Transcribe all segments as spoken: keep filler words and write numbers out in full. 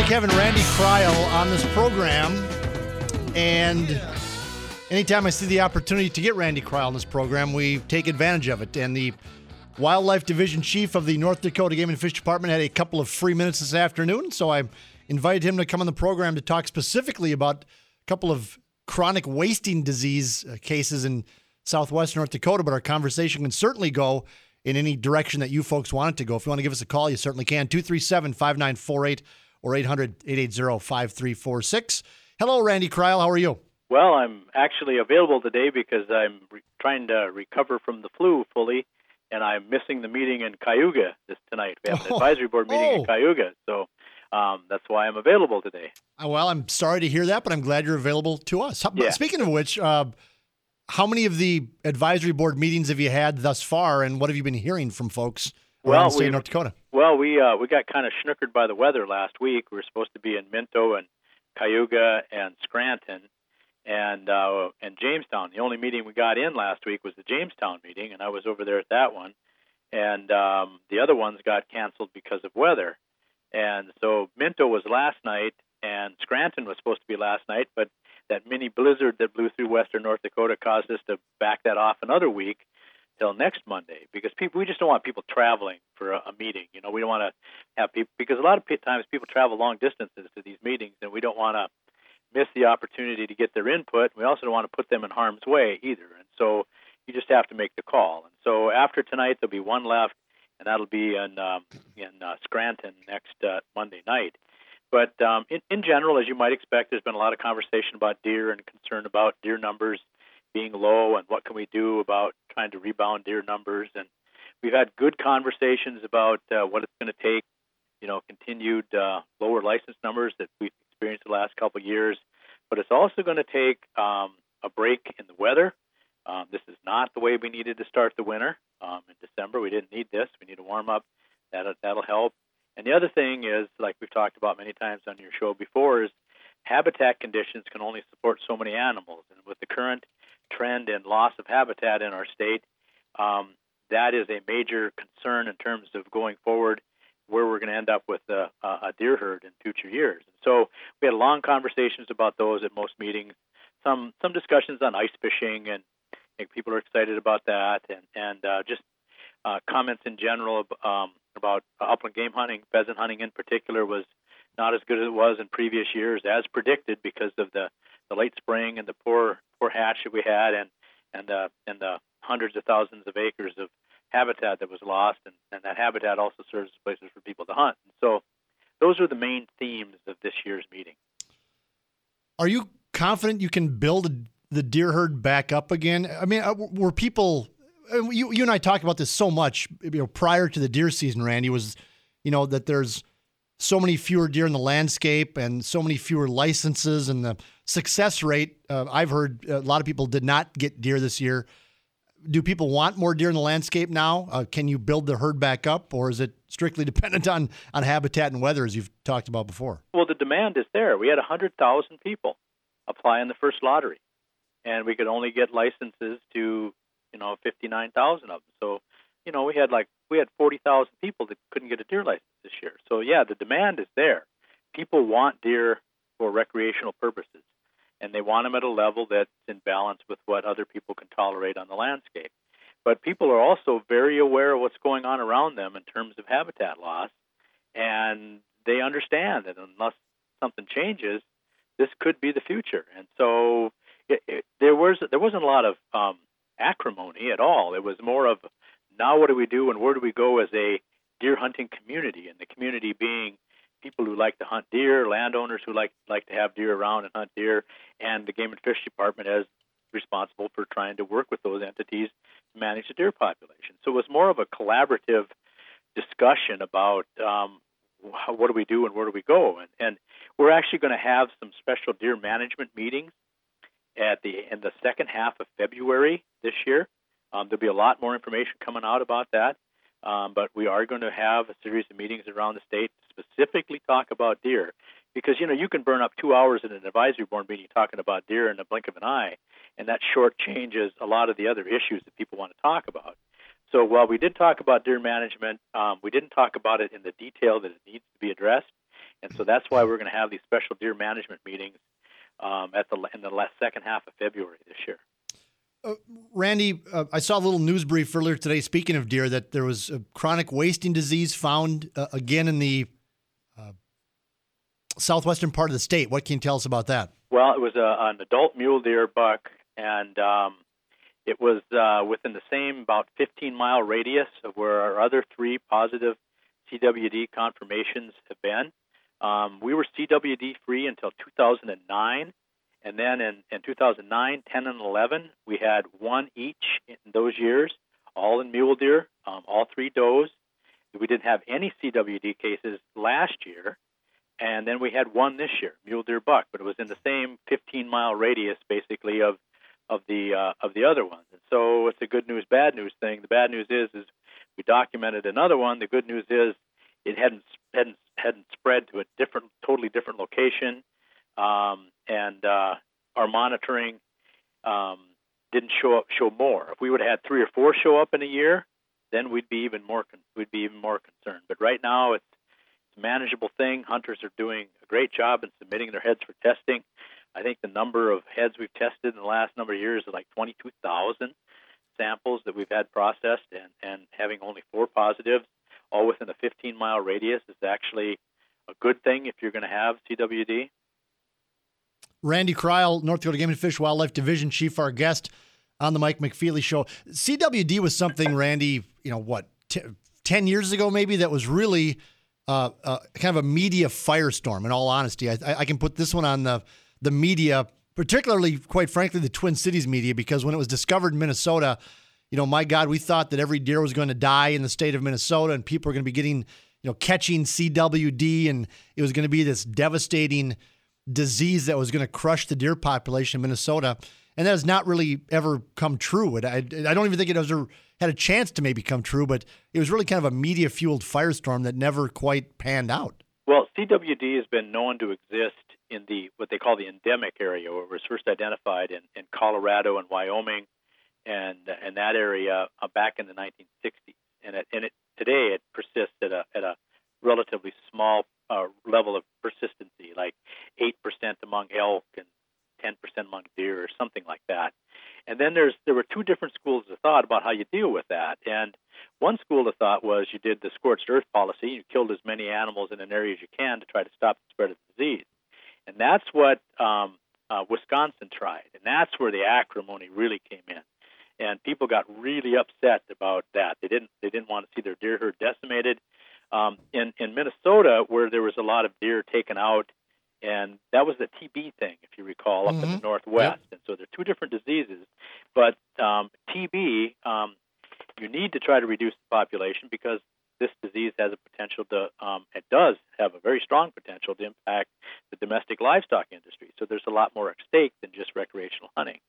having Randy Crile on this program, and anytime I see the opportunity to get Randy Crile on this program, we take advantage of it. And the Wildlife Division Chief of the North Dakota Game and Fish Department had a couple of free minutes this afternoon, so I invited him to come on the program to talk specifically about a couple of chronic wasting disease cases in southwest North Dakota, but our conversation can certainly go in any direction that you folks want it to go. If you want to give us a call, you certainly can. two three seven, five nine four eight or eight hundred, eight eight zero, five three four six. Hello, Randy Crile. How are you? Well, I'm actually available today because I'm re- trying to recover from the flu fully, and I'm missing the meeting in Cayuga this tonight. We have an Oh. advisory board meeting Oh. in Cayuga, so um, that's why I'm available today. Uh, Well, I'm sorry to hear that, but I'm glad you're available to us. How- Yeah. Speaking of which, uh, how many of the advisory board meetings have you had thus far, and what have you been hearing from folks around Well, the state we- of North Dakota? Well, we uh, we got kind of snookered by the weather last week. We were supposed to be in Minto and Cayuga and Scranton and uh, and Jamestown. The only meeting we got in last week was the Jamestown meeting, and I was over there at that one. And um, the other ones got canceled because of weather. And so Minto was last night, and Scranton was supposed to be last night, but that mini blizzard that blew through western North Dakota caused us to back that off another week till next Monday, because people we just don't want people traveling for a, a meeting. You know, we don't want to have people, because a lot of pe- times people travel long distances to these meetings, and we don't want to miss the opportunity to get their input. We also don't want to put them in harm's way either. And so you just have to make the call. And so after tonight, there'll be one left, and that'll be in um, in uh, Scranton next uh, Monday night. But um, in, in general, as you might expect, there's been a lot of conversation about deer and concern about deer numbers being low and what can we do about trying to rebound deer numbers. And we've had good conversations about uh, what it's going to take, you know, continued uh, lower license numbers that we've experienced the last couple of years. But it's also going to take um, a break in the weather. Um, this is not the way we needed to start the winter. Um, in December, we didn't need this. We need to warm up. That'll, that'll help. And the other thing is, like we've talked about many times on your show before, is habitat conditions can only support so many animals. And with the current trend in loss of habitat in our state, um, that is a major concern in terms of going forward, where we're going to end up with a, a deer herd in future years. And so we had long conversations about those at most meetings, some some discussions on ice fishing, and I think people are excited about that, and, and uh, just uh, comments in general um, about upland game hunting. Pheasant hunting in particular was not as good as it was in previous years, as predicted, because of the, the late spring and the poor poor hatch that we had, and and uh, and the hundreds of thousands of acres of habitat that was lost, and, and that habitat also serves as places for people to hunt. And so those are the main themes of this year's meeting. Are you confident you can build the deer herd back up again? I mean, uh, were people, uh, you, you and I talked about this so much, you know, prior to the deer season, Randy, was, you know, that there's so many fewer deer in the landscape and so many fewer licenses, and the success rate, uh, I've heard a lot of people did not get deer this year. Do people want more deer in the landscape now? Uh, can you build the herd back up, or is it strictly dependent on, on habitat and weather, as you've talked about before? Well, the demand is there. We had one hundred thousand people apply in the first lottery, and we could only get licenses to, you know, fifty-nine thousand of them. So, you know, we had like, we had forty thousand people that couldn't get a deer license this year. So, yeah, the demand is there. People want deer for recreational purposes, and they want them at a level that's in balance with what other people can tolerate on the landscape. But people are also very aware of what's going on around them in terms of habitat loss, and they understand that unless something changes, this could be the future. And so it, it, there was there wasn't a lot of um, acrimony at all. It was more of, now what do we do and where do we go as a deer hunting community, and the community being people who like to hunt deer, landowners who like like to have deer around and hunt deer, and the Game and Fish Department as responsible for trying to work with those entities to manage the deer population. So it was more of a collaborative discussion about um, how, what do we do and where do we go. And, and we're actually going to have some special deer management meetings at the in the second half of February this year. Um, there'll be a lot more information coming out about that. Um, but we are going to have a series of meetings around the state to specifically talk about deer. Because, you know, you can burn up two hours in an advisory board meeting talking about deer in the blink of an eye, and that shortchanges a lot of the other issues that people want to talk about. So while we did talk about deer management, um, we didn't talk about it in the detail that it needs to be addressed. And so that's why we're going to have these special deer management meetings um, at the in the last second half of February this year. Uh, Randy, uh, I saw a little news brief earlier today, speaking of deer, that there was a chronic wasting disease found uh, again in the uh, southwestern part of the state. What can you tell us about that? Well, it was a, an adult mule deer buck, and um, it was uh, within the same about fifteen-mile radius of where our other three positive C W D confirmations have been. Um, we were C W D-free until two thousand nine, and then in, in two thousand nine, ten, and eleven, we had one each in those years, all in mule deer, um, all three does. We didn't have any C W D cases last year, and then we had one this year, mule deer buck, but it was in the same fifteen-mile radius, basically, of of the uh, of the other ones. And so it's a good news, bad news thing. The bad news is is we documented another one. The good news is it hadn't hadn't hadn't spread to a different, totally different location, um, and uh, our monitoring um, didn't show up show more. If we would have had three or four show up in a year, then we'd be even more con- we'd be even more concerned. But right now, it's, it's a manageable thing. Hunters are doing a great job in submitting their heads for testing. I think the number of heads we've tested in the last number of years is like twenty-two thousand samples that we've had processed, and, and having only four positives, all within a fifteen-mile radius, is actually a good thing if you're going to have C W D. Randy Crile, North Dakota Game and Fish Wildlife Division Chief, our guest on the Mike McFeely Show. C W D was something, Randy, you know, what, t- ten years ago maybe, that was really uh, uh, kind of a media firestorm, in all honesty. I, I can put this one on the, the media, particularly, quite frankly, the Twin Cities media, because when it was discovered in Minnesota, you know, my God, we thought that every deer was going to die in the state of Minnesota, and people were going to be getting, you know, catching C W D, and it was going to be this devastating disease that was going to crush the deer population in Minnesota. And that has not really ever come true. It, I, I don't even think it ever had a chance to maybe come true, but it was really kind of a media-fueled firestorm that never quite panned out. Well, C W D has been known to exist in the what they call the endemic area, where it was first identified in, in Colorado and Wyoming, and and that area uh, back in the nineteen sixties. And it, and it today it persists at a at a relatively small uh, level of persistency, like eight percent among elk and ten percent among deer, or something like that. And then there's there were two different schools of thought about how you deal with that. And one school of thought was you did the scorched earth policy. You killed as many animals in an area as you can to try to stop the spread of the disease. And that's what um, uh, Wisconsin tried. And that's where the acrimony really came in. And people got really upset about that. They didn't they didn't want to see their deer herd decimated. Um, in, in Minnesota, where there was a lot of deer taken out, and that was the T B thing, if you recall, up mm-hmm. in the Northwest. Yep. And so they're two different diseases. But um, T B, um, you need to try to reduce the population because this disease has a potential to, um, it does have a very strong potential to impact the domestic livestock industry. So there's a lot more at stake than just recreational hunting.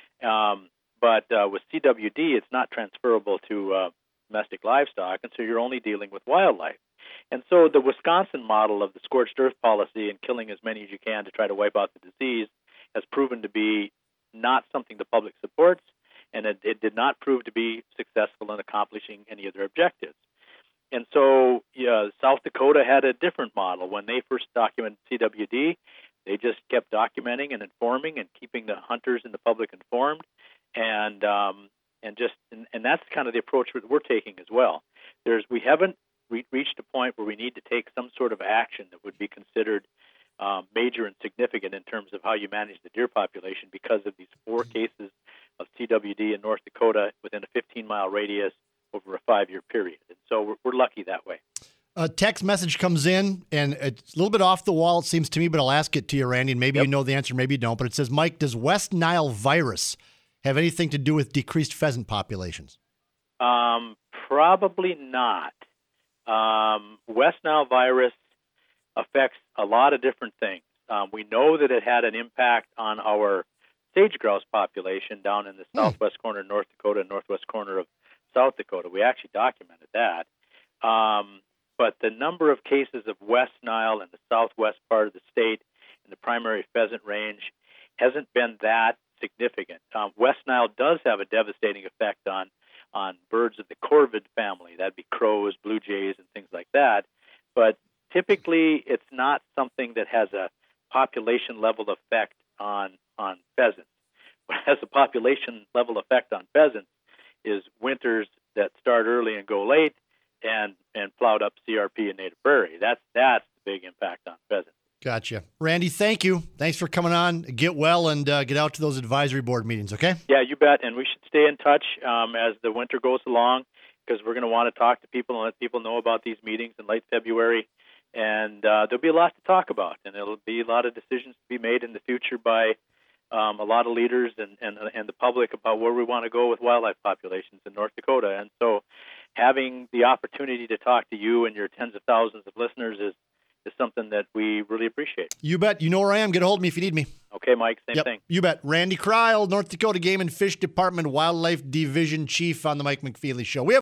Um, but uh, with C W D, it's not transferable to uh, domestic livestock, and so you're only dealing with wildlife. And so the Wisconsin model of the scorched earth policy and killing as many as you can to try to wipe out the disease has proven to be not something the public supports, and it, it did not prove to be successful in accomplishing any of their objectives. And so yeah, South Dakota had a different model. When they first documented C W D, they just kept documenting and informing and keeping the hunters and the public informed, and um, and just and, and that's kind of the approach that we're taking as well. There's we haven't re- reached a point where we need to take some sort of action that would be considered um, major and significant in terms of how you manage the deer population because of these four cases of C W D in North Dakota within a fifteen-mile radius over a five-year period. And so we're, we're lucky that way. A text message comes in, and it's a little bit off the wall, it seems to me, but I'll ask it to you, Randy, and maybe yep. you know the answer, maybe you don't. But it says, Mike, does West Nile virus have anything to do with decreased pheasant populations? Um, probably not. Um, West Nile virus affects a lot of different things. Um, we know that it had an impact on our sage grouse population down in the hmm. southwest corner of North Dakota and northwest corner of South Dakota. We actually documented that. Um, but the number of cases of West Nile in the southwest part of the state in the primary pheasant range hasn't been that significant. Um, West Nile does have a devastating effect on, on birds of the corvid family. That'd be crows, blue jays, and things like that. But typically it's not something that has a population level effect on on pheasants. What has a population level effect on pheasants is winters that start early and go late, and and plowed up C R P and native prairie. That's that's the big impact on pheasants. Gotcha. Randy, thank you. Thanks for coming on. Get well and uh, get out to those advisory board meetings, okay? Yeah, you bet. And we should stay in touch um, as the winter goes along, because we're going to want to talk to people and let people know about these meetings in late February. And uh, there'll be a lot to talk about, and there'll be a lot of decisions to be made in the future by um, a lot of leaders and, and, and the public about where we want to go with wildlife populations in North Dakota. And so having the opportunity to talk to you and your tens of thousands of listeners is is something that we really appreciate. You bet. You know where I am. Get a hold of me if you need me. Okay, Mike. Same yep, thing. You bet. Randy Kreil, North Dakota Game and Fish Department Wildlife Division Chief on the Mike McFeely Show. We have